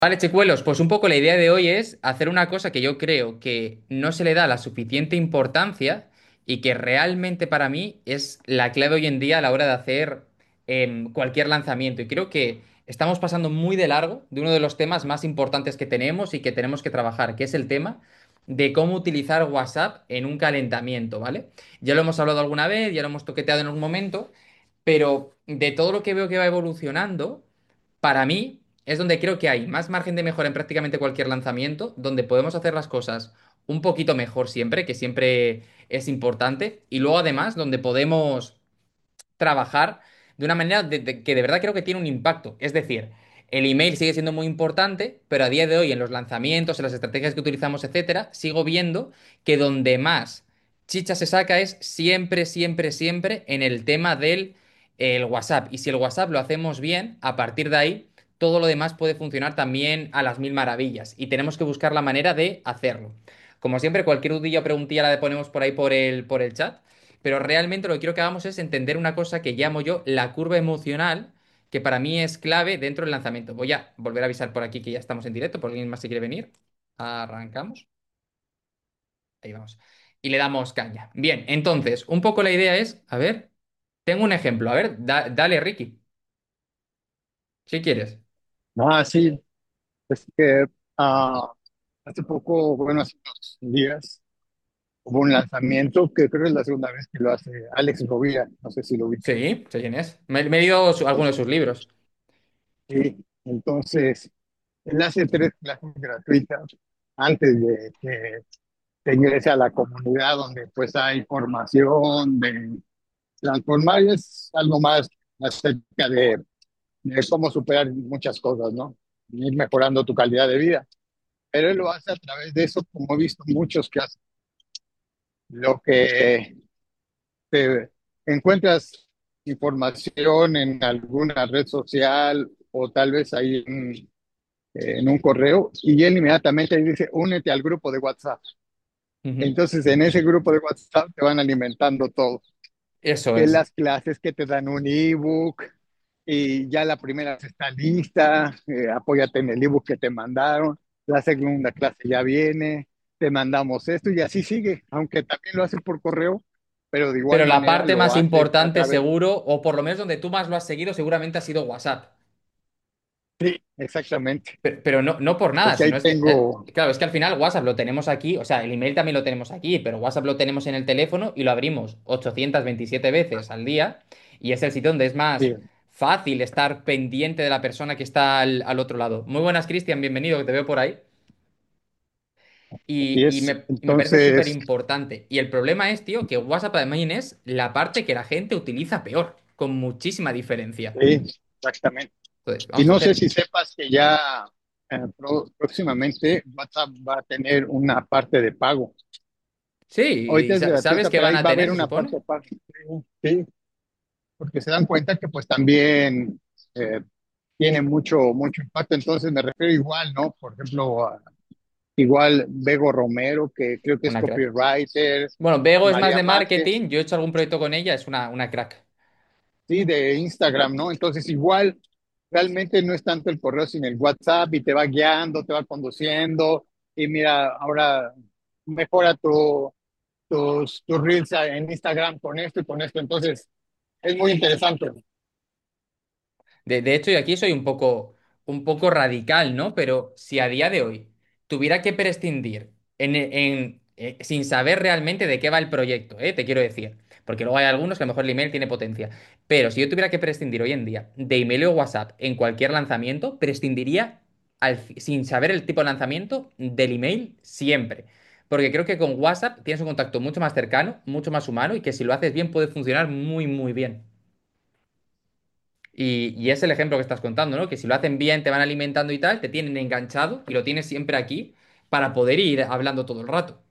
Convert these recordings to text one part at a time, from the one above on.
Vale, chicuelos, pues un poco la idea de hoy es hacer una cosa que yo creo que no se le da la suficiente importancia y que realmente para mí es la clave hoy en día a la hora de hacer cualquier lanzamiento. Y creo que estamos pasando muy de largo de uno de los temas más importantes que tenemos y que tenemos que trabajar, que es el tema de cómo utilizar WhatsApp en un calentamiento, ¿vale? Ya lo hemos hablado alguna vez, ya lo hemos toqueteado en algún momento, pero de todo lo que veo que va evolucionando para mí es donde creo que hay más margen de mejora en prácticamente cualquier lanzamiento, donde podemos hacer las cosas un poquito mejor siempre, que siempre es importante, y luego además donde podemos trabajar de una manera que de verdad creo que tiene un impacto. Es decir, el email sigue siendo muy importante, pero a día de hoy en los lanzamientos, en las estrategias que utilizamos, etcétera, sigo viendo que donde más chicha se saca es siempre, siempre, siempre en el tema del el WhatsApp. Y si el WhatsApp lo hacemos bien, a partir de ahí todo lo demás puede funcionar también a las mil maravillas. Y tenemos que buscar la manera de hacerlo. Como siempre, cualquier dudilla o preguntilla la ponemos por ahí por el chat. Pero realmente lo que quiero que hagamos es entender una cosa que llamo yo la curva emocional, que para mí es clave dentro del lanzamiento. Voy a volver a avisar por aquí que ya estamos en directo, por alguien más si quiere venir. Arrancamos. Ahí vamos. Y le damos caña. Bien, entonces, un poco la idea es, a ver, tengo un ejemplo. A ver, dale, Ricky, si quieres. Ah, sí, es que ah, hace poco, bueno, hace unos días, hubo un lanzamiento que creo es la segunda vez que lo hace Alex Rovira, no sé si lo viste. Sí, sé quién es. Me he leído algunos de sus libros. Sí, entonces, él hace 3 clases gratuitas antes de que te ingrese a la comunidad donde pues hay formación de transformar, y es algo más acerca de cómo superar muchas cosas, ¿no? Y ir mejorando tu calidad de vida. Pero él lo hace a través de eso, como he visto muchos que hacen. Lo que te encuentras información en alguna red social o tal vez ahí en un correo y él inmediatamente ahí dice, únete al grupo de WhatsApp. Ujú. Entonces en ese grupo de WhatsApp te van alimentando todo, Eso que es. las clases que te dan un ebook y ya la primera está lista, apóyate en el ebook que te mandaron, la segunda clase ya viene, te mandamos esto y así sigue, aunque también lo hace por correo, pero de igual Pero la manera parte lo más hace a importante, través. seguro, o por lo menos donde tú más lo has seguido, seguramente ha sido WhatsApp. Sí, exactamente, Pero no por nada, porque sino ahí es que, tengo, claro, es que al final WhatsApp lo tenemos aquí, o sea, el email también lo tenemos aquí, pero WhatsApp lo tenemos en el teléfono y lo abrimos 827 veces al día y es el sitio donde es más sí, fácil estar pendiente de la persona que está al otro lado. Muy buenas, Cristian, bienvenido, que te veo por ahí. así Y es. me parece súper Entonces, importante. Y el problema es, tío, que WhatsApp también es la parte que la gente utiliza peor, con muchísima diferencia. sí, exactamente. Entonces, Y vamos a no sé hacer... si sepas que ya próximamente WhatsApp va a tener una parte de pago. Sí, Ahorita y es sabes gratuita, qué pero van ahí a va a tener, haber se una supone. parte de pago. Sí, sí, porque se dan cuenta que pues también eh, tiene mucho impacto. Entonces me refiero igual, ¿no? Por ejemplo, igual Bego Romero, que creo que es Una crack. copywriter, Bueno, Bego es más María de Márquez, marketing. Yo he hecho algún proyecto con ella, es una crack. sí, de Instagram, ¿no? Entonces igual realmente no es tanto el correo, sino el WhatsApp y te va guiando, te va conduciendo y mira, ahora mejora tus reels en Instagram con esto y con esto. Entonces es muy interesante. De hecho, yo aquí soy un poco radical, ¿no? Pero si a día de hoy tuviera que prescindir sin saber realmente de qué va el proyecto, te quiero decir, porque luego hay algunos que a lo mejor el email tiene potencia, pero si yo tuviera que prescindir hoy en día de email o WhatsApp en cualquier lanzamiento, prescindiría sin saber el tipo de lanzamiento del email siempre. Porque creo que con WhatsApp tienes un contacto mucho más cercano, mucho más humano y que si lo haces bien puede funcionar muy, muy bien. Y es el ejemplo que estás contando, ¿no? Que si lo hacen bien, te van alimentando y tal, te tienen enganchado y lo tienes siempre aquí para poder ir hablando todo el rato.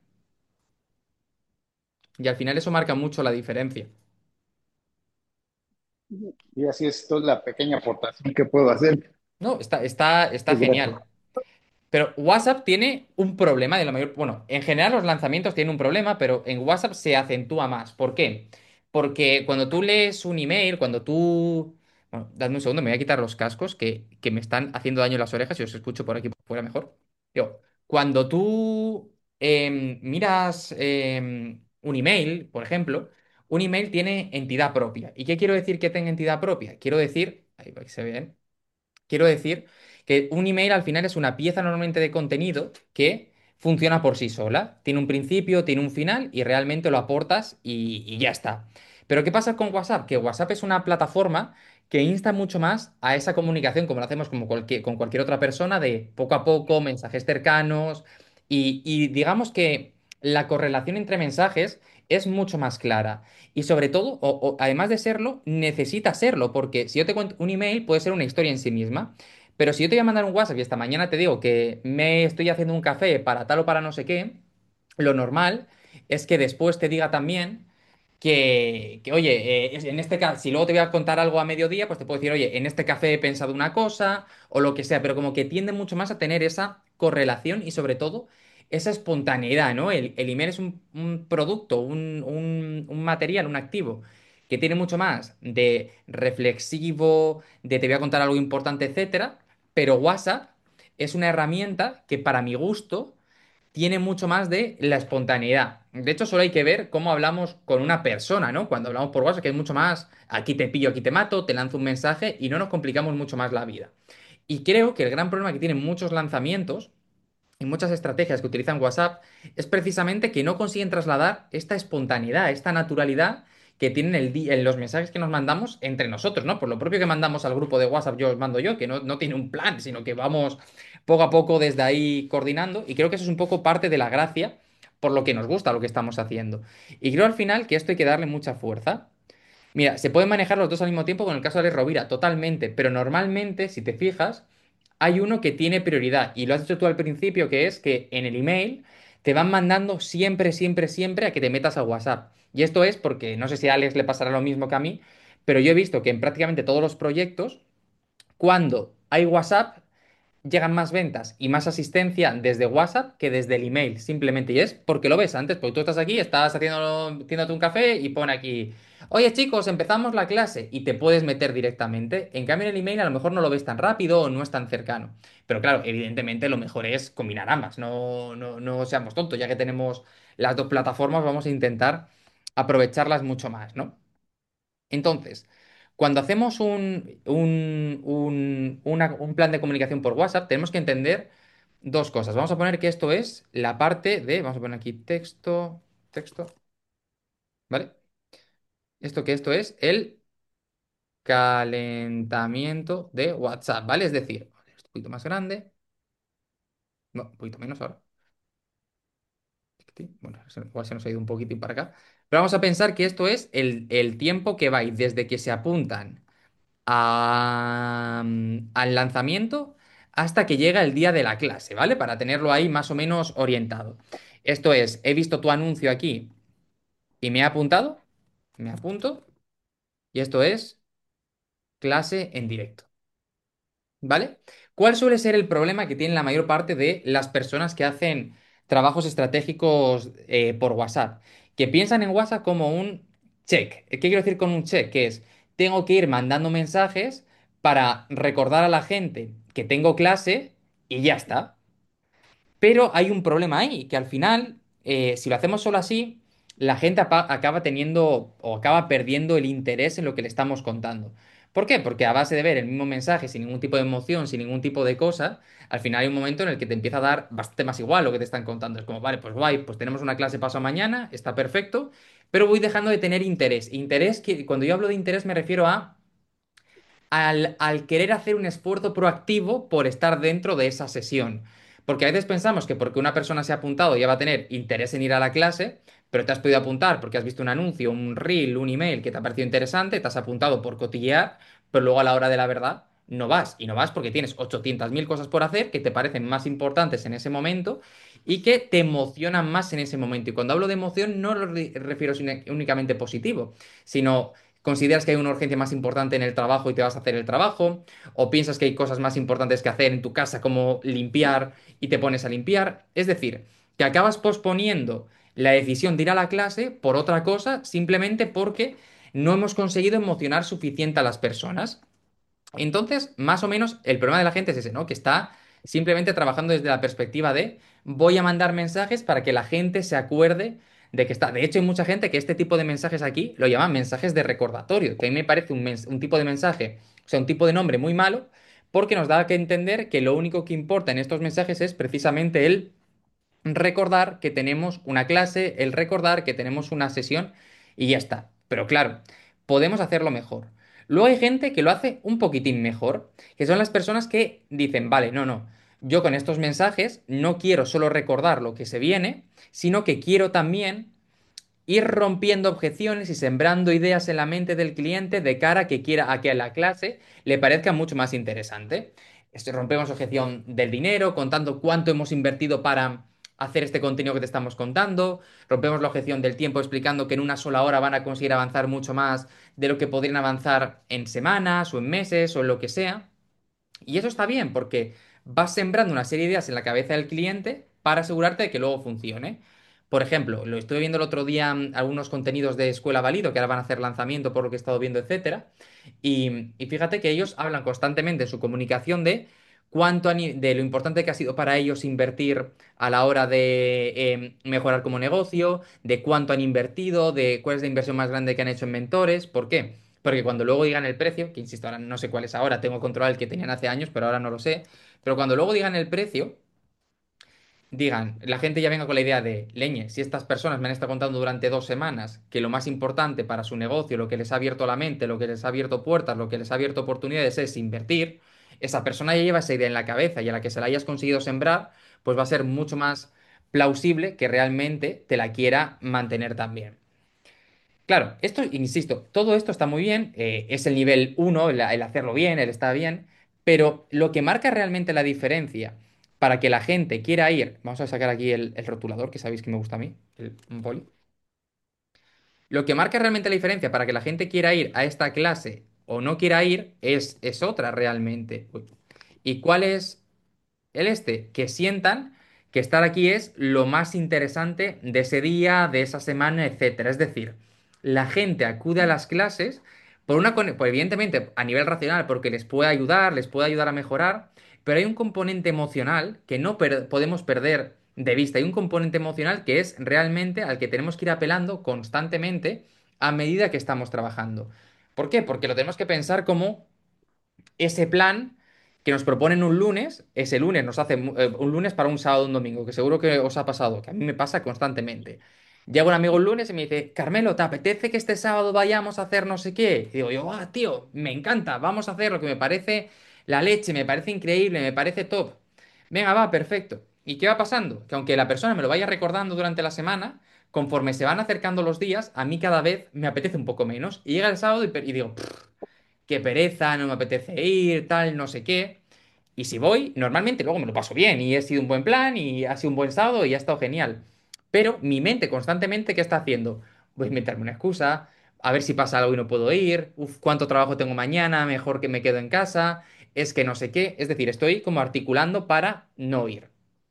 Y al final eso marca mucho la diferencia. Y así es toda la pequeña aportación que puedo hacer. No, está Muchas gracias. genial. Pero WhatsApp tiene un problema de la mayor. Bueno, en general los lanzamientos tienen un problema, pero en WhatsApp se acentúa más. ¿Por qué? Porque cuando tú lees un email, cuando tú Bueno, dadme un segundo, me voy a quitar los cascos que me están haciendo daño en las orejas y os escucho por aquí por fuera mejor. Digo, cuando tú miras un email, por ejemplo, un email tiene entidad propia. ¿Y qué quiero decir que tenga entidad propia? Quiero decir, ahí va que se ve, quiero decir que un email al final es una pieza normalmente de contenido que funciona por sí sola. Tiene un principio, tiene un final y realmente lo aportas y ya está. Pero ¿qué pasa con WhatsApp? Que WhatsApp es una plataforma que insta mucho más a esa comunicación, como lo hacemos con cualquier otra persona, de poco a poco, mensajes cercanos y digamos que la correlación entre mensajes es mucho más clara. Y sobre todo, además de serlo, necesita serlo, porque si yo te cuento un email, puede ser una historia en sí misma. Pero si yo te voy a mandar un WhatsApp y esta mañana te digo que me estoy haciendo un café para tal o para no sé qué, lo normal es que después te diga también oye, en este caso, si luego te voy a contar algo a mediodía, pues te puedo decir, oye, en este café he pensado una cosa o lo que sea, pero como que tiende mucho más a tener esa correlación y sobre todo esa espontaneidad, ¿no? El email es un producto, un material, un activo que tiene mucho más de reflexivo, de te voy a contar algo importante, etcétera, pero WhatsApp es una herramienta que para mi gusto tiene mucho más de la espontaneidad. De hecho, solo hay que ver cómo hablamos con una persona, ¿no? Cuando hablamos por WhatsApp, que es mucho más, aquí te pillo, aquí te mato, te lanzo un mensaje y no nos complicamos mucho más la vida. Y creo que el gran problema que tienen muchos lanzamientos y muchas estrategias que utilizan WhatsApp es precisamente que no consiguen trasladar esta espontaneidad, esta naturalidad que tienen en los mensajes que nos mandamos entre nosotros, ¿no? Por lo propio que mandamos al grupo de WhatsApp, yo os mando yo, que no tiene un plan, sino que vamos poco a poco desde ahí coordinando. Y creo que eso es un poco parte de la gracia por lo que nos gusta lo que estamos haciendo. Y creo al final que esto hay que darle mucha fuerza. Mira, se pueden manejar los dos al mismo tiempo con el caso de Alex Rovira, totalmente, pero normalmente, si te fijas, hay uno que tiene prioridad, y lo has dicho tú al principio, que es que en el email te van mandando siempre, siempre, siempre a que te metas a WhatsApp. Y esto es porque, no sé si a Alex le pasará lo mismo que a mí, pero yo he visto que en prácticamente todos los proyectos, cuando hay WhatsApp, llegan más ventas y más asistencia desde WhatsApp que desde el email, simplemente. Y es porque lo ves antes, porque tú estás aquí, estás haciéndote un café y pone aquí, oye chicos, empezamos la clase y te puedes meter directamente. En cambio, en el email a lo mejor no lo ves tan rápido o no es tan cercano. Pero claro, evidentemente lo mejor es combinar ambas, no seamos tontos, ya que tenemos las dos plataformas, vamos a intentar aprovecharlas mucho más, ¿no? Entonces, cuando hacemos un plan de comunicación por WhatsApp, tenemos que entender dos cosas. Vamos a poner que esto es la parte de, vamos a poner aquí texto, ¿vale? Esto es el calentamiento de WhatsApp, ¿vale? Es decir, un poquito más grande, no, un poquito menos ahora. Bueno, igual se nos ha ido un poquitín para acá. Pero vamos a pensar que esto es el tiempo que va a ir desde que se apuntan al lanzamiento hasta que llega el día de la clase, ¿vale? Para tenerlo ahí más o menos orientado. Esto es, he visto tu anuncio aquí y me he apuntado, me apunto, y esto es clase en directo. ¿Vale? ¿Cuál suele ser el problema que tienen la mayor parte de las personas que hacen trabajos estratégicos por WhatsApp? Que piensan en WhatsApp como un check. ¿Qué quiero decir con un check? Que es, tengo que ir mandando mensajes para recordar a la gente que tengo clase y ya está. Pero hay un problema ahí, que al final, si lo hacemos solo así, la gente acaba teniendo o acaba perdiendo el interés en lo que le estamos contando. ¿Por qué? Porque a base de ver el mismo mensaje sin ningún tipo de emoción, sin ningún tipo de cosa, al final hay un momento en el que te empieza a dar bastante más igual lo que te están contando. Es como, vale, pues guay, pues tenemos una clase paso mañana, está perfecto, pero voy dejando de tener interés. Interés que, cuando yo hablo de interés me refiero a al querer hacer un esfuerzo proactivo por estar dentro de esa sesión. Porque a veces pensamos que porque una persona se ha apuntado ya va a tener interés en ir a la clase, pero te has podido apuntar porque has visto un anuncio, un reel, un email que te ha parecido interesante, te has apuntado por cotillear, pero luego a la hora de la verdad no vas. Y no vas porque tienes 800.000 cosas por hacer que te parecen más importantes en ese momento y que te emocionan más en ese momento. Y cuando hablo de emoción no lo refiero únicamente positivo, sino consideras que hay una urgencia más importante en el trabajo y te vas a hacer el trabajo, o piensas que hay cosas más importantes que hacer en tu casa como limpiar y te pones a limpiar. Es decir, que acabas posponiendo la decisión de ir a la clase por otra cosa simplemente porque no hemos conseguido emocionar suficiente a las personas. Entonces, más o menos, el problema de la gente es ese, ¿no? Que está simplemente trabajando desde la perspectiva de voy a mandar mensajes para que la gente se acuerde de que está. De hecho, hay mucha gente que este tipo de mensajes aquí lo llaman mensajes de recordatorio, que a mí me parece un tipo de mensaje, o sea, un tipo de nombre muy malo, porque nos da que entender que lo único que importa en estos mensajes es precisamente el recordar que tenemos una clase, el recordar que tenemos una sesión y ya está. Pero claro, podemos hacerlo mejor. Luego hay gente que lo hace un poquitín mejor, que son las personas que dicen, vale, no, no, yo con estos mensajes no quiero solo recordar lo que se viene, sino que quiero también ir rompiendo objeciones y sembrando ideas en la mente del cliente de cara a que quiera a que a la clase le parezca mucho más interesante. Rompemos objeción del dinero, contando cuánto hemos invertido para hacer este contenido que te estamos contando. Rompemos la objeción del tiempo explicando que en una sola hora van a conseguir avanzar mucho más de lo que podrían avanzar en semanas o en meses o en lo que sea. Y eso está bien porque vas sembrando una serie de ideas en la cabeza del cliente para asegurarte de que luego funcione. Por ejemplo, lo estuve viendo el otro día, algunos contenidos de Escuela Valido que ahora van a hacer lanzamiento por lo que he estado viendo, etcétera. Y fíjate que ellos hablan constantemente en su comunicación de de lo importante que ha sido para ellos invertir a la hora de mejorar como negocio, de cuánto han invertido, de cuál es la inversión más grande que han hecho en mentores. ¿Por qué? Porque cuando luego digan el precio, que insisto, ahora no sé cuál es ahora, tengo controlado el que tenían hace años, pero ahora no lo sé, pero cuando luego digan el precio, digan, la gente ya venga con la idea de, leñe, si estas personas me han estado contando durante 2 semanas que lo más importante para su negocio, lo que les ha abierto la mente, lo que les ha abierto puertas, lo que les ha abierto oportunidades es invertir, esa persona ya lleva esa idea en la cabeza y a la que se la hayas conseguido sembrar, pues va a ser mucho más plausible que realmente te la quiera mantener también. Claro, esto, insisto, todo esto está muy bien, es el nivel uno, el hacerlo bien, el estar bien, pero lo que marca realmente la diferencia para que la gente quiera ir, vamos a sacar aquí el rotulador, que sabéis que me gusta a mí, un boli. Lo que marca realmente la diferencia para que la gente quiera ir a esta clase o no quiera ir es otra realmente. Uy. ¿Y cuál es que sientan que estar aquí es lo más interesante de ese día, de esa semana, etcétera? Es decir, la gente acude a las clases por evidentemente a nivel racional, porque les puede ayudar a mejorar, pero hay un componente emocional que no podemos perder de vista. Hay un componente emocional que es realmente al que tenemos que ir apelando constantemente a medida que estamos trabajando. ¿Por qué? Porque lo tenemos que pensar como ese plan que nos proponen un lunes, ese lunes nos hace un lunes para un sábado o un domingo, que seguro que os ha pasado, que a mí me pasa constantemente. Llega un amigo el lunes y me dice, Carmelo, ¿te apetece que este sábado vayamos a hacer no sé qué? Y digo yo, ah, tío, me encanta, vamos a hacer lo que me parece la leche, me parece increíble, me parece top. Venga, va, perfecto. ¿Y qué va pasando? Que aunque la persona me lo vaya recordando durante la semana, conforme se van acercando los días, a mí cada vez me apetece un poco menos. Y llega el sábado y digo, qué pereza, no me apetece ir, tal, no sé qué. Y si voy, normalmente luego me lo paso bien y he sido un buen plan y ha sido un buen sábado y ha estado genial. Pero mi mente constantemente, ¿qué está haciendo? Voy a inventarme una excusa, a ver si pasa algo y no puedo ir, uf, cuánto trabajo tengo mañana, mejor que me quedo en casa, es que no sé qué. Es decir, estoy como articulando para no ir.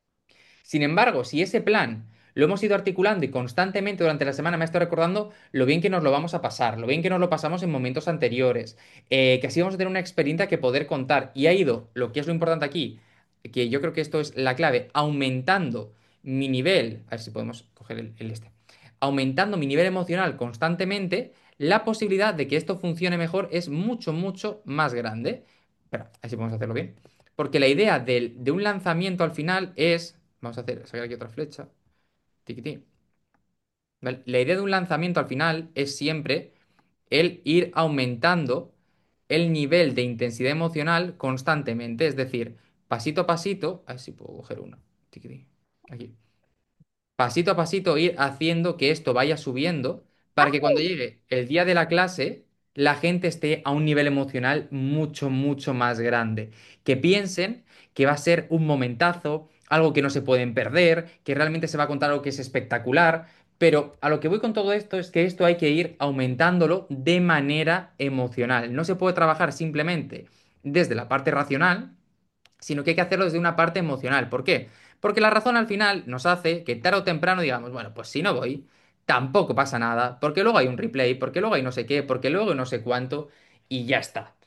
Sin embargo, si ese plan lo hemos ido articulando y constantemente durante la semana me ha estado recordando lo bien que nos lo vamos a pasar, lo bien que nos lo pasamos en momentos anteriores, que así vamos a tener una experiencia que poder contar y ha ido, lo que es lo importante aquí, que yo creo que esto es la clave, aumentando mi nivel, a ver si podemos coger aumentando mi nivel emocional constantemente, la posibilidad de que esto funcione mejor es mucho, mucho más grande. Espera, así podemos hacerlo bien. Porque la idea de un lanzamiento al final es. Vamos a sacar aquí otra flecha. Tiquitín. ¿Vale? La idea de un lanzamiento al final es siempre el ir aumentando el nivel de intensidad emocional constantemente. Es decir, pasito a pasito. A ver si puedo coger uno. Tiquitín. Aquí. Pasito a pasito ir haciendo que esto vaya subiendo para que cuando llegue el día de la clase la gente esté a un nivel emocional mucho, mucho más grande. Que piensen que va a ser un momentazo, algo que no se pueden perder, que realmente se va a contar algo que es espectacular. Pero a lo que voy con todo esto es que esto hay que ir aumentándolo de manera emocional. No se puede trabajar simplemente desde la parte racional, sino que hay que hacerlo desde una parte emocional. ¿Por qué? Porque la razón al final nos hace que tarde o temprano digamos, bueno, pues si no voy, tampoco pasa nada, porque luego hay un replay, porque luego hay no sé qué, porque luego no sé cuánto, y ya está.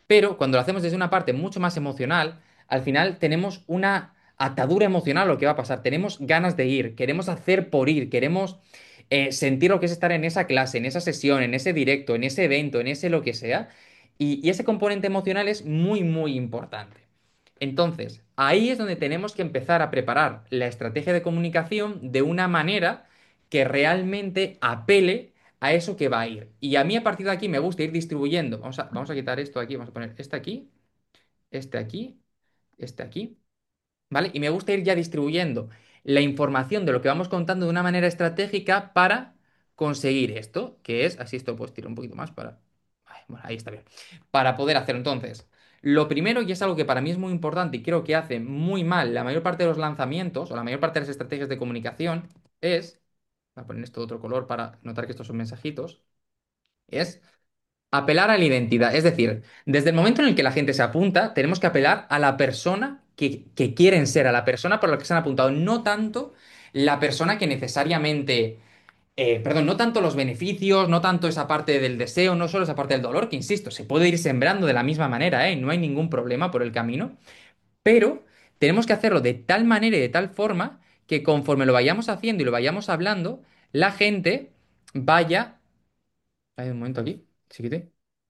Pero cuando lo hacemos desde una parte mucho más emocional, al final tenemos una atadura emocional a lo que va a pasar. Tenemos ganas de ir, queremos hacer por ir, queremos sentir lo que es estar en esa clase, en esa sesión, en ese directo, en ese evento, en ese lo que sea. Y ese componente emocional es muy, muy importante. Entonces, ahí es donde tenemos que empezar a preparar la estrategia de comunicación de una manera que realmente apele a eso que va a ir. Y a mí a partir de aquí me gusta ir distribuyendo. Vamos a quitar esto aquí, vamos a poner este aquí, este aquí, este aquí, ¿vale? Y me gusta ir ya distribuyendo la información de lo que vamos contando de una manera estratégica para conseguir esto, que es, así esto pues tiro un poquito más para... Ay, bueno, ahí está bien. Para poder hacer entonces. Lo primero, y es algo que para mí es muy importante y creo que hace muy mal la mayor parte de los lanzamientos o la mayor parte de las estrategias de comunicación, es, voy a poner esto de otro color para notar que estos son mensajitos, es apelar a la identidad. Es decir, desde el momento en el que la gente se apunta, tenemos que apelar a la persona que quieren ser, a la persona por la que se han apuntado, no tanto la persona que necesariamente, perdón, no tanto los beneficios, no tanto esa parte del deseo, no solo esa parte del dolor, que insisto, se puede ir sembrando de la misma manera, ¿eh? No hay ningún problema por el camino, pero tenemos que hacerlo de tal manera y de tal forma que conforme lo vayamos haciendo y lo vayamos hablando, la gente vaya... Hay un momento aquí, chiquite.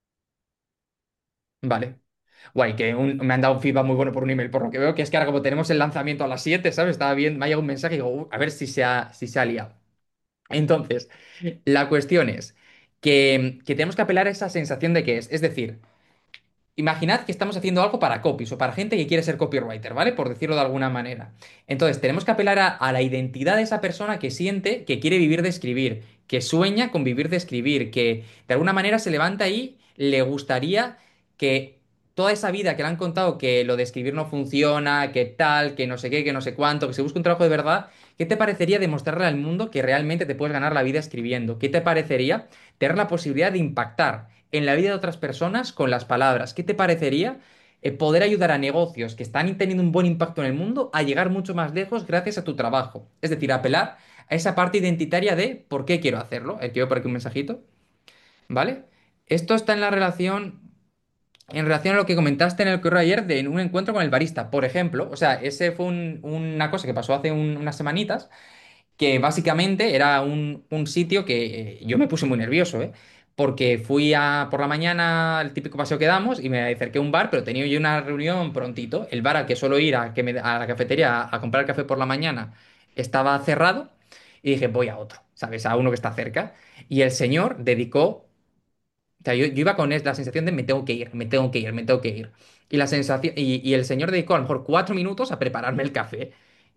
Vale. Guay, que me han dado un feedback muy bueno por un email, por lo que veo, que es que ahora como tenemos el lanzamiento a las 7, ¿sabes? Estaba bien, me ha llegado un mensaje y digo, a ver si se ha liado". Entonces, la cuestión es que tenemos que apelar a esa sensación de que es decir, imaginad que estamos haciendo algo para copies o para gente que quiere ser copywriter, ¿vale? Por decirlo de alguna manera. Entonces, tenemos que apelar a la identidad de esa persona que siente que quiere vivir de escribir, que sueña con vivir de escribir, que de alguna manera se levanta ahí, le gustaría que toda esa vida que le han contado que lo de escribir no funciona, que tal, que no sé qué, que no sé cuánto, que se busca un trabajo de verdad, ¿qué te parecería demostrarle al mundo que realmente te puedes ganar la vida escribiendo? ¿Qué te parecería tener la posibilidad de impactar en la vida de otras personas con las palabras? ¿Qué te parecería poder ayudar a negocios que están teniendo un buen impacto en el mundo a llegar mucho más lejos gracias a tu trabajo? Es decir, apelar a esa parte identitaria de por qué quiero hacerlo. Que veo por aquí un mensajito, ¿vale? Esto está en relación a lo que comentaste en el correo ayer de en un encuentro con el barista, por ejemplo. O sea, ese fue una cosa que pasó hace unas semanitas que básicamente era un sitio que yo me puse muy nervioso, ¿eh? Porque fui por la mañana al típico paseo que damos y me acerqué a un bar, pero tenía yo una reunión prontito. El bar al que suelo ir a la cafetería a comprar café por la mañana estaba cerrado y dije, voy a otro, ¿sabes? A uno que está cerca. Y el señor dedicó, o sea, yo iba con la sensación de me tengo que ir, me tengo que ir, me tengo que ir. Y la sensación, y el señor dedicó a lo mejor 4 minutos a prepararme el café.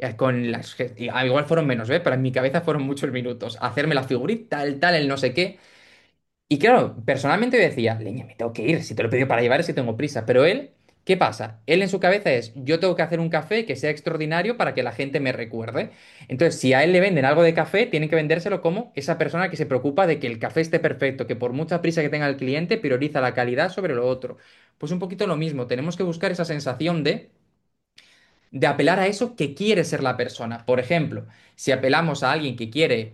Igual fueron menos, ¿eh? Pero en mi cabeza fueron muchos minutos. A hacerme la figurita, el tal, el no sé qué. Y claro, personalmente yo decía, leña, me tengo que ir. Si te lo he pedido para llevar es que tengo prisa. Pero él, ¿qué pasa? Él en su cabeza es, yo tengo que hacer un café que sea extraordinario para que la gente me recuerde. Entonces, si a él le venden algo de café, tienen que vendérselo como esa persona que se preocupa de que el café esté perfecto, que por mucha prisa que tenga el cliente, prioriza la calidad sobre lo otro. Pues un poquito lo mismo, tenemos que buscar esa sensación de apelar a eso que quiere ser la persona. Por ejemplo, si apelamos a alguien que quiere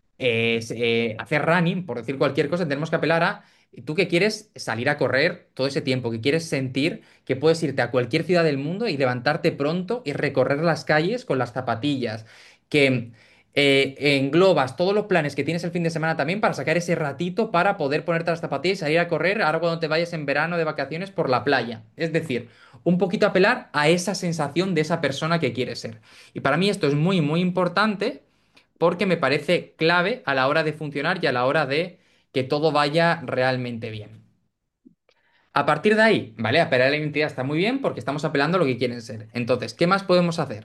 hacer running, por decir cualquier cosa, tenemos que apelar a tú que quieres salir a correr todo ese tiempo, que quieres sentir que puedes irte a cualquier ciudad del mundo y levantarte pronto y recorrer las calles con las zapatillas, que englobas todos los planes que tienes el fin de semana también para sacar ese ratito para poder ponerte las zapatillas y salir a correr ahora cuando te vayas en verano de vacaciones por la playa. Es decir, un poquito apelar a esa sensación de esa persona que quieres ser. Y para mí esto es muy, muy importante porque me parece clave a la hora de funcionar y a la hora de que todo vaya realmente bien. A partir de ahí, ¿vale? Apelar a la identidad está muy bien porque estamos apelando a lo que quieren ser. Entonces, ¿qué más podemos hacer?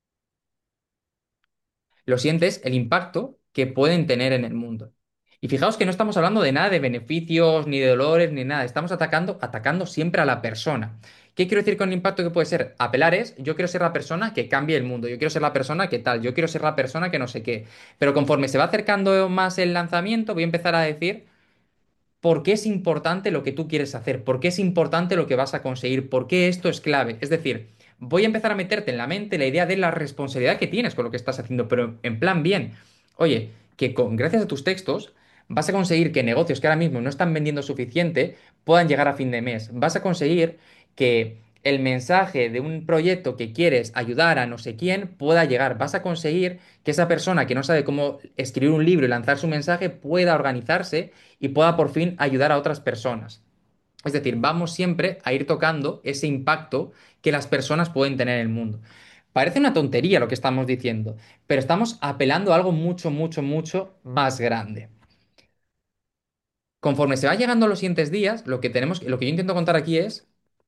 Lo siguiente es el impacto que pueden tener en el mundo. Y fijaos que no estamos hablando de nada de beneficios, ni de dolores, ni nada. Estamos atacando siempre a la persona. ¿Qué quiero decir con el impacto que puede ser? Apelar es, yo quiero ser la persona que cambie el mundo, yo quiero ser la persona que tal, yo quiero ser la persona que no sé qué. Pero conforme se va acercando más el lanzamiento, voy a empezar a decir por qué es importante lo que tú quieres hacer, por qué es importante lo que vas a conseguir, por qué esto es clave. Es decir, voy a empezar a meterte en la mente la idea de la responsabilidad que tienes con lo que estás haciendo, pero en plan bien. Oye, que gracias a tus textos Vas a conseguir que negocios que ahora mismo no están vendiendo suficiente puedan llegar a fin de mes. Vas a conseguir que el mensaje de un proyecto que quieres ayudar a no sé quién pueda llegar. Vas a conseguir que esa persona que no sabe cómo escribir un libro y lanzar su mensaje pueda organizarse y pueda por fin ayudar a otras personas. Es decir, vamos siempre a ir tocando ese impacto que las personas pueden tener en el mundo. Parece una tontería lo que estamos diciendo, pero estamos apelando a algo mucho, mucho, mucho más grande. Conforme se va llegando a los siguientes días, lo que yo intento contar aquí es,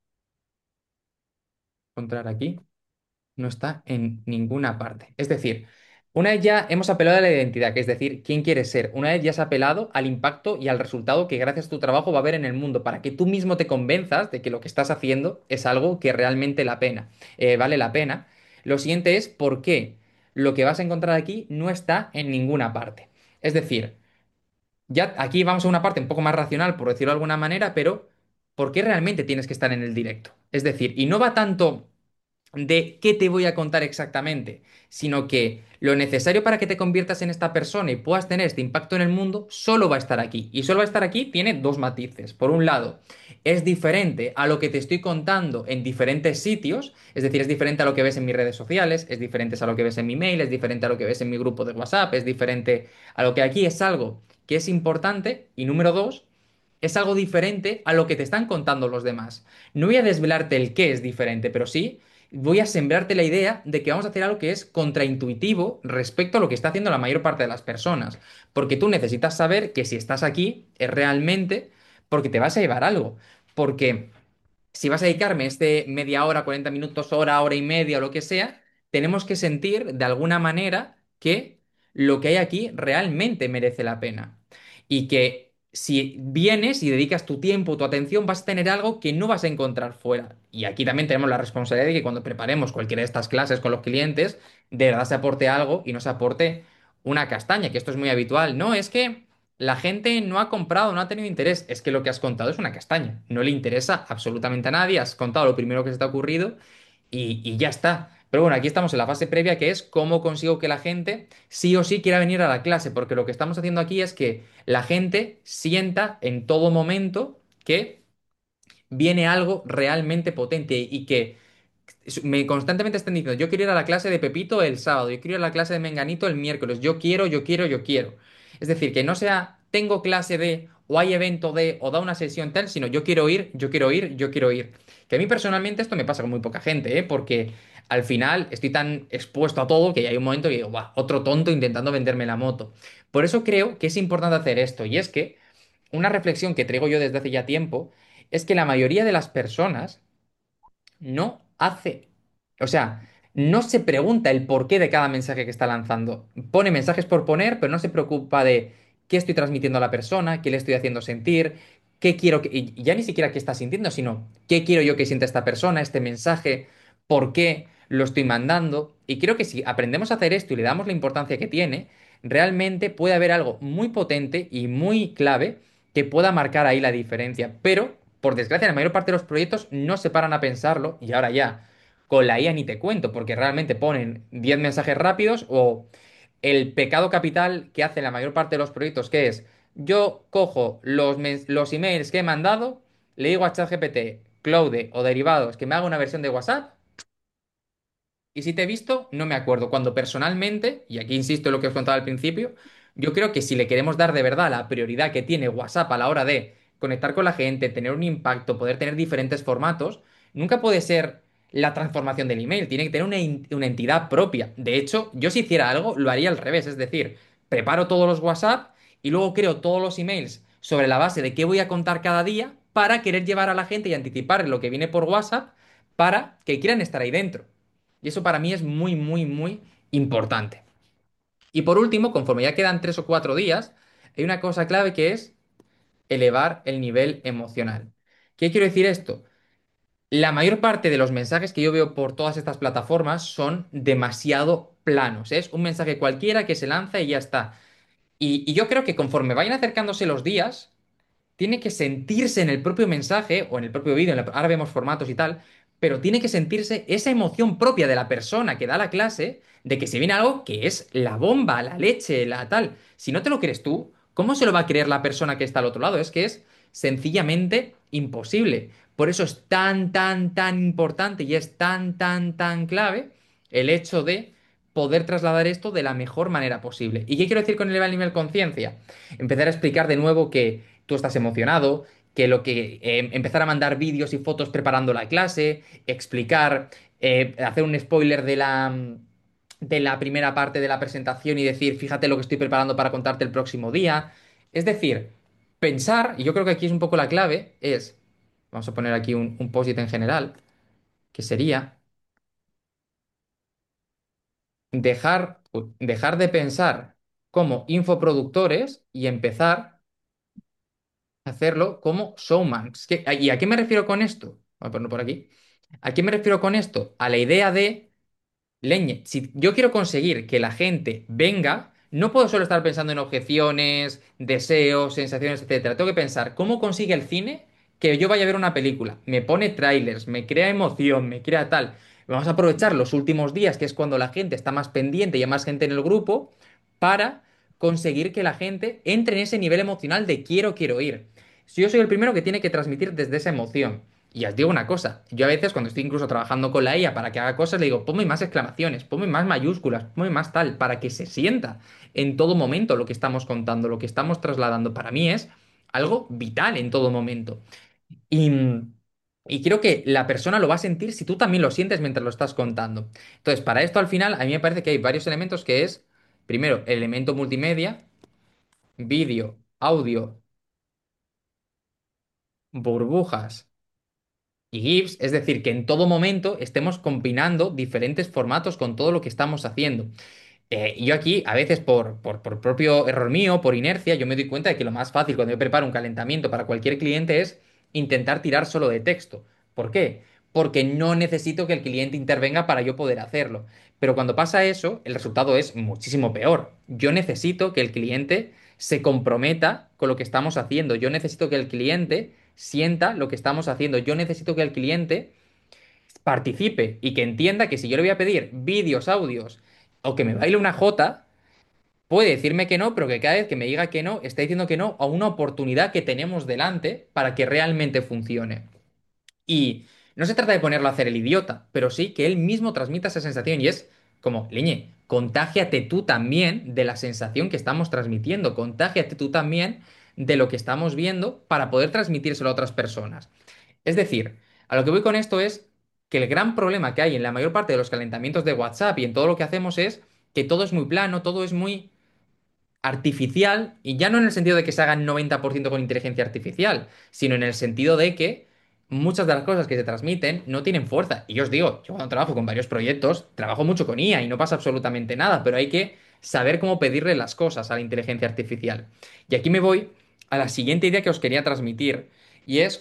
contar aquí, no está en ninguna parte. Es decir, una vez ya hemos apelado a la identidad, que es decir, quién quieres ser. Una vez ya has apelado al impacto y al resultado que gracias a tu trabajo va a haber en el mundo, para que tú mismo te convenzas de que lo que estás haciendo es algo que realmente vale la pena. Lo siguiente es por qué lo que vas a encontrar aquí no está en ninguna parte. Es decir, ya aquí vamos a una parte un poco más racional, por decirlo de alguna manera, pero ¿por qué realmente tienes que estar en el directo? Es decir, y no va tanto de qué te voy a contar exactamente, sino que lo necesario para que te conviertas en esta persona y puedas tener este impacto en el mundo solo va a estar aquí. Y solo va a estar aquí tiene dos matices. Por un lado, es diferente a lo que te estoy contando en diferentes sitios, es decir, es diferente a lo que ves en mis redes sociales, es diferente a lo que ves en mi mail, es diferente a lo que ves en mi grupo de WhatsApp, es diferente a lo que aquí es algo que es importante. Y número dos, es algo diferente a lo que te están contando los demás. No voy a desvelarte el qué es diferente, pero sí voy a sembrarte la idea de que vamos a hacer algo que es contraintuitivo respecto a lo que está haciendo la mayor parte de las personas. Porque tú necesitas saber que si estás aquí es realmente porque te vas a llevar algo. Porque si vas a dedicarme este media hora, 40 minutos, hora, hora y media o lo que sea, tenemos que sentir de alguna manera que lo que hay aquí realmente merece la pena. Y que si vienes y dedicas tu tiempo, tu atención, vas a tener algo que no vas a encontrar fuera. Y aquí también tenemos la responsabilidad de que cuando preparemos cualquiera de estas clases con los clientes, de verdad se aporte algo y no se aporte una castaña, que esto es muy habitual. No, es que la gente no ha comprado, no ha tenido interés. Es que lo que has contado es una castaña. No le interesa absolutamente a nadie. Has contado lo primero que se te ha ocurrido y ya está. Pero bueno, aquí estamos en la fase previa, que es cómo consigo que la gente sí o sí quiera venir a la clase. Porque lo que estamos haciendo aquí es que la gente sienta en todo momento que viene algo realmente potente y que me constantemente están diciendo, yo quiero ir a la clase de Pepito el sábado, yo quiero ir a la clase de Menganito el miércoles, yo quiero, yo quiero, yo quiero. Es decir, que no sea tengo clase de, o hay evento de, o da una sesión tal, sino yo quiero ir, yo quiero ir, yo quiero ir. Que a mí personalmente esto me pasa con muy poca gente, ¿eh? Porque al final estoy tan expuesto a todo que hay un momento que digo, "Buah, otro tonto intentando venderme la moto". Por eso creo que es importante hacer esto, y es que una reflexión que traigo yo desde hace ya tiempo es que la mayoría de las personas no hace, o sea, no se pregunta el porqué de cada mensaje que está lanzando. Pone mensajes por poner, pero no se preocupa de qué estoy transmitiendo a la persona, qué le estoy haciendo sentir, qué quiero que, y ya ni siquiera qué está sintiendo, sino qué quiero yo que sienta esta persona, este mensaje, por qué lo estoy mandando. Y creo que si aprendemos a hacer esto y le damos la importancia que tiene, realmente puede haber algo muy potente y muy clave que pueda marcar ahí la diferencia. Pero, por desgracia, la mayor parte de los proyectos no se paran a pensarlo y ahora ya, con la IA ni te cuento, porque realmente ponen 10 mensajes rápidos o el pecado capital que hace la mayor parte de los proyectos, que es, yo cojo los emails que he mandado, le digo a ChatGPT, Claude o derivados que me haga una versión de WhatsApp y si te he visto, no me acuerdo. Cuando personalmente, y aquí insisto en lo que os contaba al principio, yo creo que si le queremos dar de verdad la prioridad que tiene WhatsApp a la hora de conectar con la gente, tener un impacto, poder tener diferentes formatos, nunca puede ser la transformación del email. Tiene que tener una entidad propia. De hecho, yo si hiciera algo, lo haría al revés. Es decir, preparo todos los WhatsApp y luego creo todos los emails sobre la base de qué voy a contar cada día para querer llevar a la gente y anticipar lo que viene por WhatsApp para que quieran estar ahí dentro. Y eso para mí es muy, muy, muy importante. Y por último, conforme ya quedan 3 o 4 días, hay una cosa clave que es elevar el nivel emocional. ¿Qué quiero decir esto? La mayor parte de los mensajes que yo veo por todas estas plataformas son demasiado planos. Es un mensaje cualquiera que se lanza y ya está. Y yo creo que conforme vayan acercándose los días, tiene que sentirse en el propio mensaje o en el propio vídeo, ahora vemos formatos y tal, pero tiene que sentirse esa emoción propia de la persona que da la clase de que se viene algo que es la bomba, la leche, la tal. Si no te lo crees tú, ¿Cómo se lo va a creer la persona que está al otro lado? Es que es sencillamente imposible. Por eso es tan, tan, tan importante y es tan, tan, tan clave el hecho de poder trasladar esto de la mejor manera posible. ¿Y qué quiero decir con elevar el nivel de conciencia? Empezar a explicar de nuevo que tú estás emocionado, que lo que empezar a mandar vídeos y fotos preparando la clase, explicar, hacer un spoiler de la primera parte de la presentación y decir, fíjate lo que estoy preparando para contarte el próximo día. Es decir, pensar, y yo creo que aquí es un poco la clave, es, vamos a poner aquí un post-it en general, que sería dejar de pensar como infoproductores y empezar a hacerlo como showmans. ¿Y a qué me refiero con esto? Voy a ponerlo por aquí. ¿A qué me refiero con esto? A la idea de Leñe, si yo quiero conseguir que la gente venga, no puedo solo estar pensando en objeciones, deseos, sensaciones, etcétera. Tengo que pensar cómo consigue el cine que yo vaya a ver una película. Me pone trailers, me crea emoción, me crea tal. Vamos a aprovechar los últimos días, que es cuando la gente está más pendiente y hay más gente en el grupo, para conseguir que la gente entre en ese nivel emocional de quiero ir. Si yo soy el primero que tiene que transmitir desde esa emoción. Y os digo una cosa, yo a veces cuando estoy incluso trabajando con la IA para que haga cosas, le digo, ponme más exclamaciones, ponme más mayúsculas, ponme más tal, para que se sienta en todo momento lo que estamos contando, lo que estamos trasladando. Para mí es algo vital en todo momento. Y, y creo que la persona lo va a sentir si tú también lo sientes mientras lo estás contando. Entonces, para esto al final, a mí me parece que hay varios elementos que es, primero, el elemento multimedia, vídeo, audio, burbujas y GIFs, es decir, que en todo momento estemos combinando diferentes formatos con todo lo que estamos haciendo. Yo aquí, a veces por propio error mío, por inercia, yo me doy cuenta de que lo más fácil cuando yo preparo un calentamiento para cualquier cliente es intentar tirar solo de texto. ¿Por qué? Porque no necesito que el cliente intervenga para yo poder hacerlo. Pero cuando pasa eso, el resultado es muchísimo peor. Yo necesito que el cliente se comprometa con lo que estamos haciendo. Yo necesito que el cliente sienta lo que estamos haciendo. Yo necesito que el cliente participe y que entienda que si yo le voy a pedir vídeos, audios o que me baile una jota, puede decirme que no, pero que cada vez que me diga que no, está diciendo que no a una oportunidad que tenemos delante para que realmente funcione. Y no se trata de ponerlo a hacer el idiota, pero sí que él mismo transmita esa sensación y es como, Leñe, contágiate tú también de la sensación que estamos transmitiendo, contágiate tú también de lo que estamos viendo para poder transmitírselo a otras personas. Es decir, a lo que voy con esto es que el gran problema que hay en la mayor parte de los calentamientos de WhatsApp y en todo lo que hacemos es que todo es muy plano, todo es muy artificial, y ya no en el sentido de que se hagan 90% con inteligencia artificial, sino en el sentido de que muchas de las cosas que se transmiten no tienen fuerza. Y yo os digo, yo cuando trabajo con varios proyectos, trabajo mucho con IA y no pasa absolutamente nada, pero hay que saber cómo pedirle las cosas a la inteligencia artificial. Y aquí me voy a la siguiente idea que os quería transmitir, y es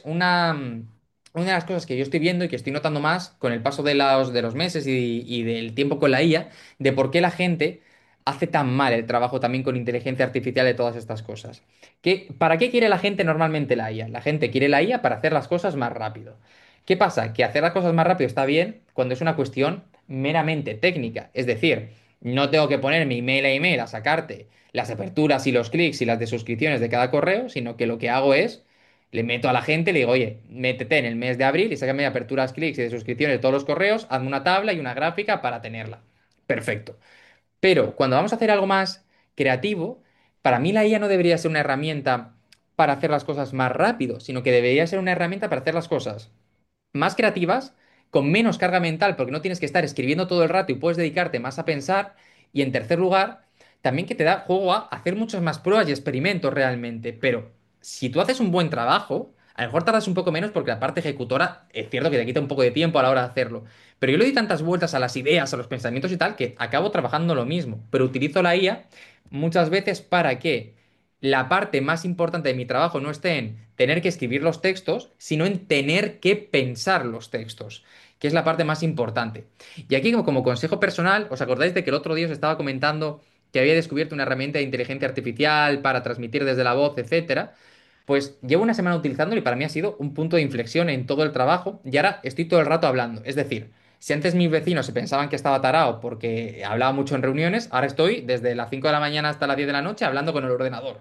una de las cosas que yo estoy viendo y que estoy notando más con el paso de los meses y del tiempo con la IA, de por qué la gente hace tan mal el trabajo también con inteligencia artificial de todas estas cosas. ¿Para qué quiere la gente normalmente la IA? La gente quiere la IA para hacer las cosas más rápido. ¿Qué pasa? Que hacer las cosas más rápido está bien cuando es una cuestión meramente técnica. Es decir, no tengo que poner mi email a email a sacarte las aperturas y los clics y las de suscripciones de cada correo, sino que lo que hago es, le meto a la gente, le digo, oye, métete en el mes de abril y sácame aperturas, clics y de suscripciones de todos los correos, hazme una tabla y una gráfica para tenerla. Perfecto. Pero cuando vamos a hacer algo más creativo, para mí la IA no debería ser una herramienta para hacer las cosas más rápido, sino que debería ser una herramienta para hacer las cosas más creativas, con menos carga mental, porque no tienes que estar escribiendo todo el rato y puedes dedicarte más a pensar. Y en tercer lugar, también que te da juego a hacer muchas más pruebas y experimentos realmente. Pero si tú haces un buen trabajo, a lo mejor tardas un poco menos porque la parte ejecutora es cierto que te quita un poco de tiempo a la hora de hacerlo. Pero yo le doy tantas vueltas a las ideas, a los pensamientos y tal, que acabo trabajando lo mismo. Pero utilizo la IA muchas veces para que la parte más importante de mi trabajo no esté en tener que escribir los textos, sino en tener que pensar los textos, que es la parte más importante. Y aquí, como consejo personal, ¿os acordáis de que el otro día os estaba comentando que había descubierto una herramienta de inteligencia artificial para transmitir desde la voz, etcétera? Pues llevo una semana utilizándolo y para mí ha sido un punto de inflexión en todo el trabajo y ahora estoy todo el rato hablando. Es decir, si antes mis vecinos se pensaban que estaba tarao porque hablaba mucho en reuniones, ahora estoy desde las 5 de la mañana hasta las 10 de la noche hablando con el ordenador.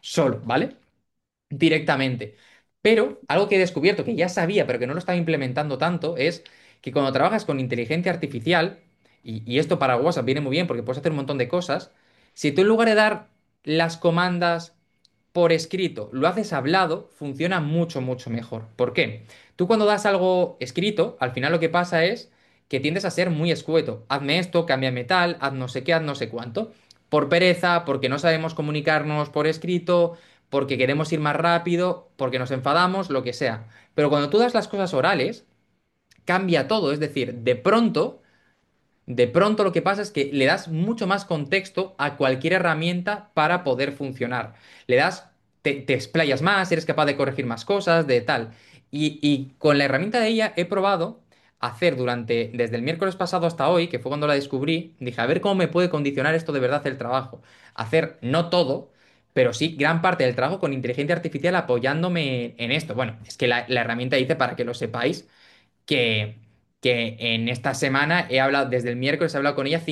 solo, ¿vale? Directamente. Pero algo que he descubierto, que ya sabía, pero que no lo estaba implementando tanto, es que cuando trabajas con inteligencia artificial, y esto para WhatsApp viene muy bien porque puedes hacer un montón de cosas, si tú en lugar de dar las comandas por escrito lo haces hablado, funciona mucho, mucho mejor. ¿Por qué? Tú cuando das algo escrito, al final lo que pasa es que tiendes a ser muy escueto. Hazme esto, cámbiame tal, haz no sé qué, haz no sé cuánto. Por pereza, porque no sabemos comunicarnos por escrito, porque queremos ir más rápido, porque nos enfadamos, lo que sea. Pero cuando tú das las cosas orales, cambia todo. Es decir, de pronto lo que pasa es que le das mucho más contexto a cualquier herramienta para poder funcionar. Le das, te explayas más, eres capaz de corregir más cosas, de tal. Y con la herramienta de ella he probado hacer desde el miércoles pasado hasta hoy, que fue cuando la descubrí, dije, a ver cómo me puede condicionar esto de verdad el trabajo. Hacer no todo, pero sí gran parte del trabajo con inteligencia artificial apoyándome en esto. Bueno, es que la herramienta dice, para que lo sepáis, que, que en esta semana he hablado, desde el miércoles he hablado con ella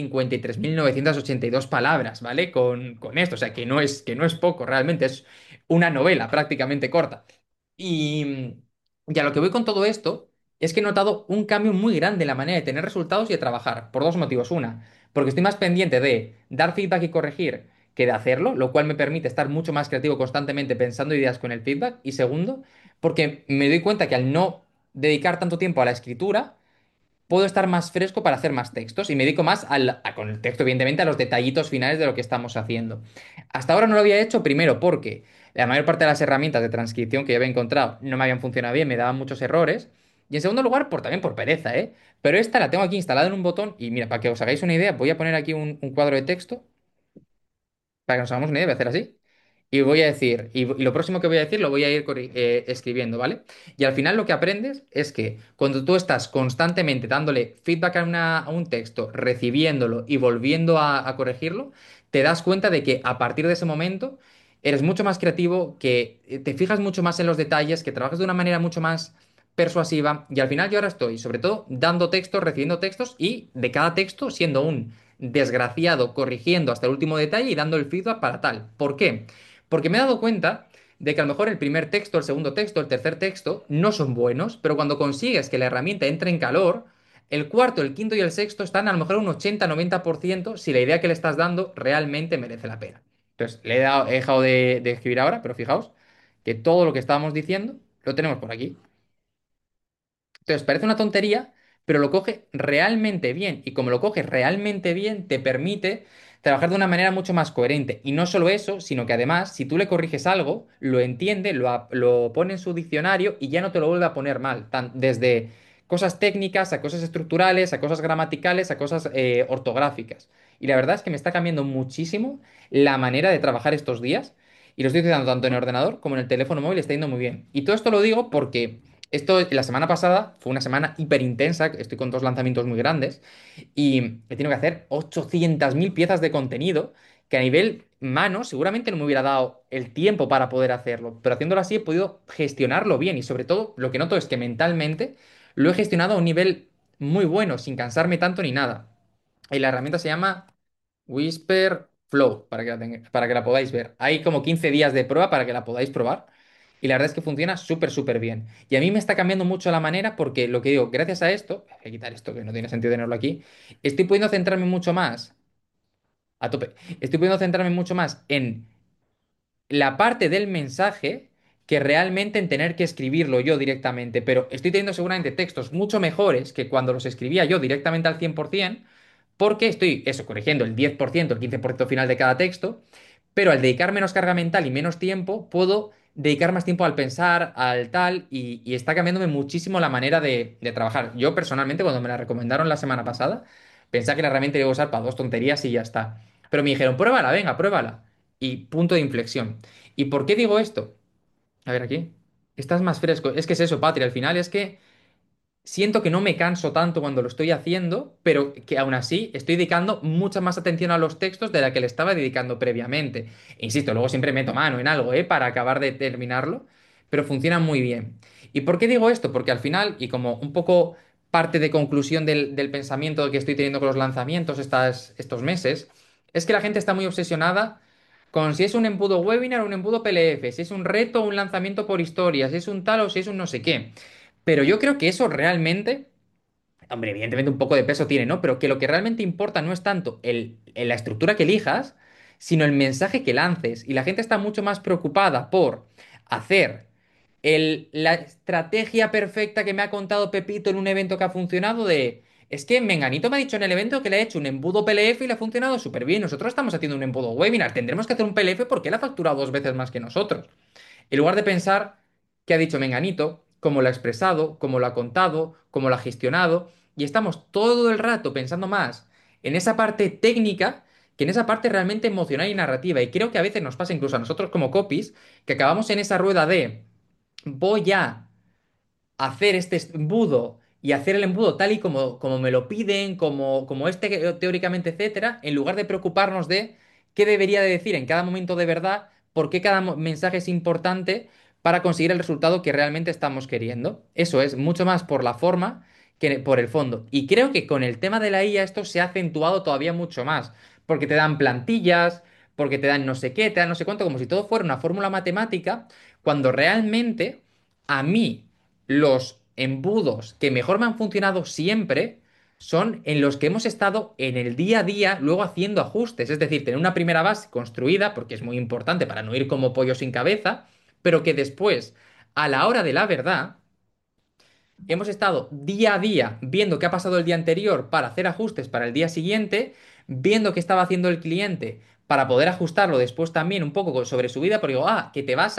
53.982 palabras, ¿vale? Con esto, o sea, que no es poco, realmente es una novela prácticamente corta. Y, y a lo que voy con todo esto es que he notado un cambio muy grande en la manera de tener resultados y de trabajar, por dos motivos. Una, porque estoy más pendiente de dar feedback y corregir que de hacerlo, lo cual me permite estar mucho más creativo constantemente pensando ideas con el feedback. Y segundo, porque me doy cuenta que al no dedicar tanto tiempo a la escritura, puedo estar más fresco para hacer más textos y me dedico más con el texto, evidentemente, a los detallitos finales de lo que estamos haciendo. Hasta ahora no lo había hecho, primero porque la mayor parte de las herramientas de transcripción que yo había encontrado no me habían funcionado bien, me daban muchos errores. Y en segundo lugar, también por pereza, ¿eh? Pero esta la tengo aquí instalada en un botón y mira, para que os hagáis una idea, voy a poner aquí un cuadro de texto para que nos hagamos una idea, voy a hacer así. Y voy a decir, y lo próximo que voy a decir lo voy a ir escribiendo, ¿vale? Y al final lo que aprendes es que cuando tú estás constantemente dándole feedback a un texto, recibiéndolo y volviendo a corregirlo, te das cuenta de que a partir de ese momento eres mucho más creativo, que te fijas mucho más en los detalles, que trabajas de una manera mucho más persuasiva. Y al final yo ahora estoy, sobre todo, dando textos, recibiendo textos y de cada texto siendo un desgraciado, corrigiendo hasta el último detalle y dando el feedback para tal. ¿Por qué? Porque me he dado cuenta de que a lo mejor el primer texto, el segundo texto, el tercer texto no son buenos, pero cuando consigues que la herramienta entre en calor, el cuarto, el quinto y el sexto están a lo mejor un 80-90% si la idea que le estás dando realmente merece la pena. Entonces, he dejado de escribir ahora, pero fijaos que todo lo que estábamos diciendo lo tenemos por aquí. Entonces, parece una tontería, pero lo coge realmente bien. Y como lo coge realmente bien, te permite trabajar de una manera mucho más coherente. Y no solo eso, sino que además, si tú le corriges algo, lo entiende, lo pone en su diccionario y ya no te lo vuelve a poner mal. Desde cosas técnicas, a cosas estructurales, a cosas gramaticales, a cosas ortográficas. Y la verdad es que me está cambiando muchísimo la manera de trabajar estos días. Y lo estoy utilizando tanto en el ordenador como en el teléfono móvil, está yendo muy bien. Y todo esto lo digo porque la semana pasada fue una semana hiper intensa, estoy con dos lanzamientos muy grandes y he tenido que hacer 800.000 piezas de contenido que a nivel mano seguramente no me hubiera dado el tiempo para poder hacerlo, pero haciéndolo así he podido gestionarlo bien y sobre todo lo que noto es que mentalmente lo he gestionado a un nivel muy bueno, sin cansarme tanto ni nada. Y la herramienta se llama Whisper Flow, para que la podáis ver. Hay como 15 días de prueba para que la podáis probar. Y la verdad es que funciona súper, súper bien. Y a mí me está cambiando mucho la manera porque lo que digo, gracias a esto, voy a quitar esto que no tiene sentido tenerlo aquí, estoy pudiendo centrarme mucho más, a tope, estoy pudiendo centrarme mucho más en la parte del mensaje que realmente en tener que escribirlo yo directamente. Pero estoy teniendo seguramente textos mucho mejores que cuando los escribía yo directamente al 100%, porque estoy, eso, corrigiendo el 10%, el 15% final de cada texto, pero al dedicar menos carga mental y menos tiempo, puedo dedicar más tiempo al pensar, al tal, y está cambiándome muchísimo la manera de trabajar. Yo personalmente, cuando me la recomendaron la semana pasada, pensaba que la herramienta iba a usar para dos tonterías y ya está. Pero me dijeron, pruébala, venga, pruébala. Y punto de inflexión. ¿Y por qué digo esto? A ver aquí. Estás más fresco. Es que es eso, Patria. Al final es que siento que no me canso tanto cuando lo estoy haciendo, pero que aún así estoy dedicando mucha más atención a los textos de la que le estaba dedicando previamente. E insisto, luego siempre meto mano en algo, para acabar de terminarlo, pero funciona muy bien. ¿Y por qué digo esto? Porque al final, y como un poco parte de conclusión del pensamiento que estoy teniendo con los lanzamientos estos meses, es que la gente está muy obsesionada con si es un embudo webinar o un embudo PLF, si es un reto o un lanzamiento por historia, si es un tal o si es un no sé qué. Pero yo creo que eso realmente, hombre, evidentemente un poco de peso tiene, ¿no? Pero que lo que realmente importa no es tanto la estructura que elijas, sino el mensaje que lances. Y la gente está mucho más preocupada por hacer la estrategia perfecta que me ha contado Pepito en un evento que ha funcionado de... Es que Menganito me ha dicho en el evento que le ha hecho un embudo PLF y le ha funcionado súper bien. Nosotros estamos haciendo un embudo webinar. Tendremos que hacer un PLF porque él ha facturado 2 veces más que nosotros. En lugar de pensar qué ha dicho Menganito, cómo lo ha expresado, cómo lo ha contado, cómo lo ha gestionado, y estamos todo el rato pensando más en esa parte técnica que en esa parte realmente emocional y narrativa. Y creo que a veces nos pasa incluso a nosotros como copies, que acabamos en esa rueda de voy a hacer este embudo y hacer el embudo tal y como me lo piden, como este teóricamente, etcétera, en lugar de preocuparnos de qué debería de decir en cada momento de verdad, por qué cada mensaje es importante para conseguir el resultado que realmente estamos queriendo. Eso es mucho más por la forma que por el fondo. Y creo que con el tema de la IA esto se ha acentuado todavía mucho más, porque te dan plantillas, porque te dan no sé qué, te dan no sé cuánto, como si todo fuera una fórmula matemática, cuando realmente a mí los embudos que mejor me han funcionado siempre son en los que hemos estado en el día a día luego haciendo ajustes. Es decir, tener una primera base construida, porque es muy importante para no ir como pollo sin cabeza, pero que después, a la hora de la verdad, hemos estado día a día viendo qué ha pasado el día anterior para hacer ajustes para el día siguiente, viendo qué estaba haciendo el cliente para poder ajustarlo después también un poco sobre su vida, porque digo, que te vas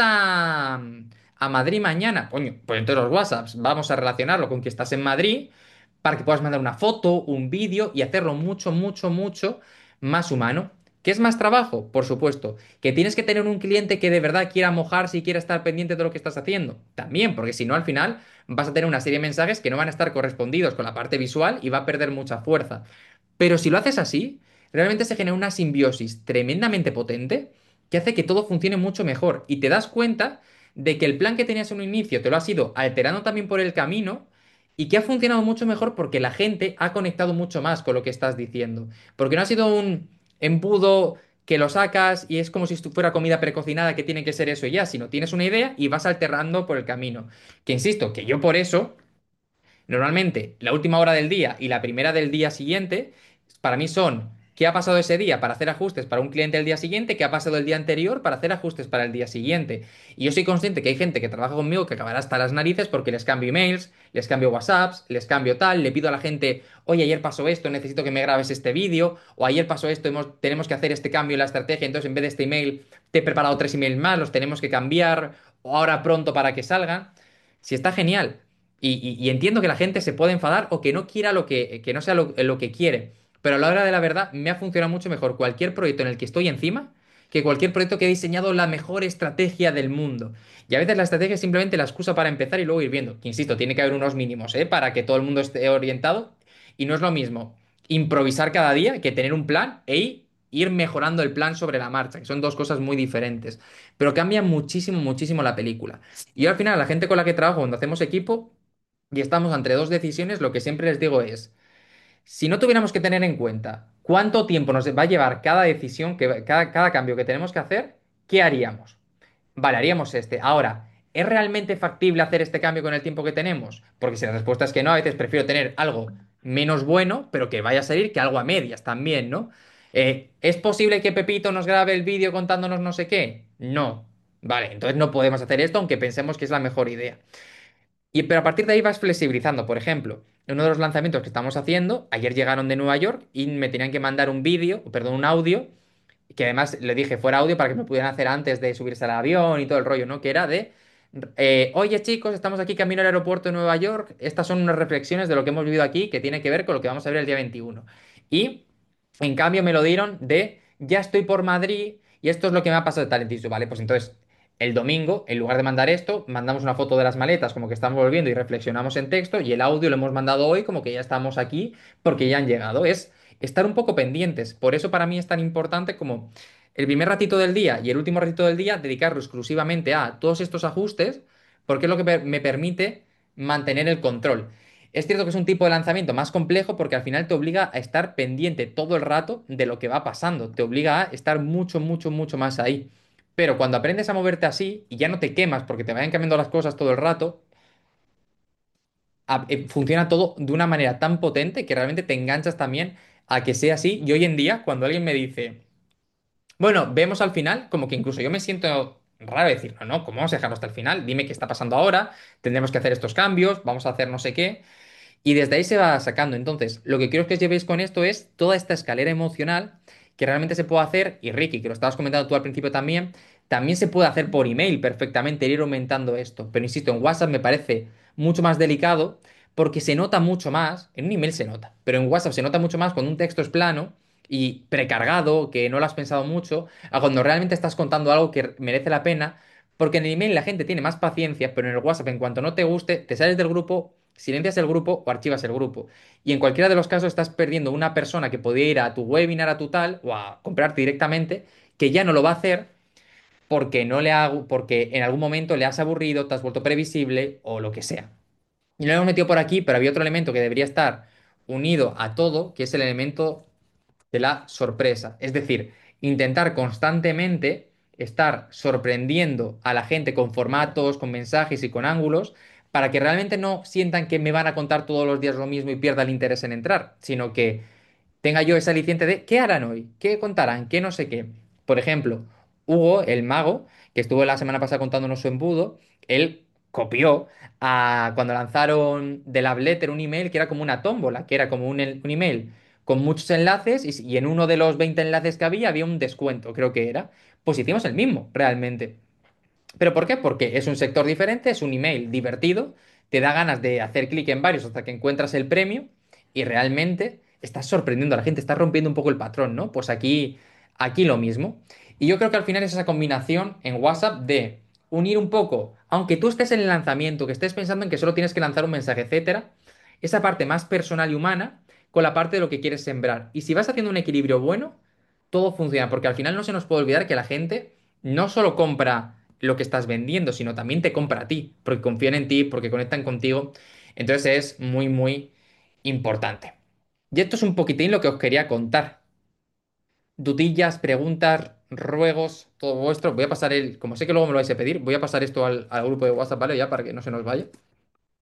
a Madrid mañana. Coño, pues entonces los WhatsApps vamos a relacionarlo con que estás en Madrid para que puedas mandar una foto, un vídeo y hacerlo mucho, mucho, mucho más humano. ¿Qué es más trabajo? Por supuesto. ¿Que tienes que tener un cliente que de verdad quiera mojarse y quiera estar pendiente de lo que estás haciendo? También, porque si no, al final vas a tener una serie de mensajes que no van a estar correspondidos con la parte visual y va a perder mucha fuerza. Pero si lo haces así, realmente se genera una simbiosis tremendamente potente que hace que todo funcione mucho mejor. Y te das cuenta de que el plan que tenías en un inicio te lo has ido alterando también por el camino y que ha funcionado mucho mejor porque la gente ha conectado mucho más con lo que estás diciendo. Porque no ha sido un embudo que lo sacas y es como si esto fuera comida precocinada que tiene que ser eso y ya, sino tienes una idea y vas alterando por el camino. Que insisto, que yo por eso normalmente, la última hora del día y la primera del día siguiente, para mí son qué ha pasado ese día para hacer ajustes para un cliente el día siguiente, qué ha pasado el día anterior para hacer ajustes para el día siguiente. Y yo soy consciente que hay gente que trabaja conmigo que acabará hasta las narices porque les cambio emails, les cambio WhatsApps, les cambio tal, le pido a la gente, oye, ayer pasó esto, necesito que me grabes este vídeo, o ayer pasó esto, tenemos que hacer este cambio en la estrategia, entonces en vez de este email te he preparado 3 emails más, los tenemos que cambiar, o ahora pronto para que salgan. Si está genial. Y entiendo que la gente se puede enfadar o que no quiera que no sea lo que quiere. Pero a la hora de la verdad, me ha funcionado mucho mejor cualquier proyecto en el que estoy encima que cualquier proyecto que he diseñado la mejor estrategia del mundo. Y a veces la estrategia es simplemente la excusa para empezar y luego ir viendo. Que insisto, tiene que haber unos mínimos, ¿eh? Para que todo el mundo esté orientado. Y no es lo mismo improvisar cada día que tener un plan e ir mejorando el plan sobre la marcha, que son dos cosas muy diferentes. Pero cambia muchísimo, muchísimo la película. Y yo al final, la gente con la que trabajo, cuando hacemos equipo, y estamos entre dos decisiones, lo que siempre les digo es, si no tuviéramos que tener en cuenta cuánto tiempo nos va a llevar cada decisión, cada cambio que tenemos que hacer, ¿qué haríamos? Vale, haríamos este. Ahora, ¿es realmente factible hacer este cambio con el tiempo que tenemos? Porque si la respuesta es que no, a veces prefiero tener algo menos bueno, pero que vaya a salir que algo a medias también, ¿no? ¿Es posible que Pepito nos grabe el vídeo contándonos no sé qué? No. Vale, entonces no podemos hacer esto aunque pensemos que es la mejor idea. Pero a partir de ahí vas flexibilizando. Por ejemplo, en uno de los lanzamientos que estamos haciendo, ayer llegaron de Nueva York y me tenían que mandar un vídeo, perdón, un audio, que además le dije fuera audio para que me pudieran hacer antes de subirse al avión y todo el rollo, ¿no? Que era de, oye chicos, estamos aquí camino al aeropuerto de Nueva York, estas son unas reflexiones de lo que hemos vivido aquí que tiene que ver con lo que vamos a ver el día 21. Y en cambio me lo dieron de, ya estoy por Madrid y esto es lo que me ha pasado de tal. Y vale, pues entonces el domingo, en lugar de mandar esto, mandamos una foto de las maletas como que estamos volviendo y reflexionamos en texto y el audio lo hemos mandado hoy como que ya estamos aquí porque ya han llegado. Es estar un poco pendientes. Por eso para mí es tan importante como el primer ratito del día y el último ratito del día dedicarlo exclusivamente a todos estos ajustes porque es lo que me permite mantener el control. Es cierto que es un tipo de lanzamiento más complejo porque al final te obliga a estar pendiente todo el rato de lo que va pasando. Te obliga a estar mucho, mucho, mucho más ahí. Pero cuando aprendes a moverte así y ya no te quemas porque te vayan cambiando las cosas todo el rato, funciona todo de una manera tan potente que realmente te enganchas también a que sea así. Y hoy en día, cuando alguien me dice, bueno, vemos al final, como que incluso yo me siento raro decir, no, no, ¿cómo vamos a dejarlo hasta el final? Dime qué está pasando ahora, tendremos que hacer estos cambios, vamos a hacer no sé qué. Y desde ahí se va sacando. Entonces, lo que quiero que os llevéis con esto es toda esta escalera emocional que realmente se puede hacer, y Ricky, que lo estabas comentando tú al principio también, también se puede hacer por email perfectamente, ir aumentando esto. Pero insisto, en WhatsApp me parece mucho más delicado porque se nota mucho más, en un email se nota, pero en WhatsApp se nota mucho más cuando un texto es plano y precargado, que no lo has pensado mucho, a cuando realmente estás contando algo que merece la pena, porque en el email la gente tiene más paciencia, pero en el WhatsApp, en cuanto no te guste, te sales del grupo, silencias el grupo o archivas el grupo. Y en cualquiera de los casos estás perdiendo una persona que podía ir a tu webinar, a tu tal, o a comprarte directamente, que ya no lo va a hacer porque no le hago, porque en algún momento le has aburrido, te has vuelto previsible o lo que sea. Y lo hemos metido por aquí, pero había otro elemento que debería estar unido a todo, que es el elemento de la sorpresa. Es decir, intentar constantemente estar sorprendiendo a la gente con formatos, con mensajes y con ángulos, para que realmente no sientan que me van a contar todos los días lo mismo y pierda el interés en entrar, sino que tenga yo ese aliciente de ¿qué harán hoy? ¿Qué contarán? ¿Qué no sé qué? Por ejemplo, Hugo, el mago, que estuvo la semana pasada contándonos su embudo, él copió cuando lanzaron de la Letter un email que era como una tómbola, que era como un email con muchos enlaces y en uno de los 20 enlaces que había un descuento, creo que era. Pues hicimos el mismo, realmente. ¿Pero por qué? Porque es un sector diferente, es un email divertido, te da ganas de hacer clic en varios hasta que encuentras el premio y realmente estás sorprendiendo a la gente, estás rompiendo un poco el patrón, ¿no? Pues aquí lo mismo. Y yo creo que al final es esa combinación en WhatsApp de unir un poco, aunque tú estés en el lanzamiento, que estés pensando en que solo tienes que lanzar un mensaje, etcétera, esa parte más personal y humana con la parte de lo que quieres sembrar. Y si vas haciendo un equilibrio bueno, todo funciona, porque al final no se nos puede olvidar que la gente no solo compra lo que estás vendiendo, sino también te compra a ti, porque confían en ti, porque conectan contigo. Entonces es muy, muy importante. Y esto es un poquitín lo que os quería contar. Dudillas, preguntas, ruegos, todo vuestro. Voy a pasar como sé que luego me lo vais a pedir, voy a pasar esto al grupo de WhatsApp, ¿vale? Ya para que no se nos vaya.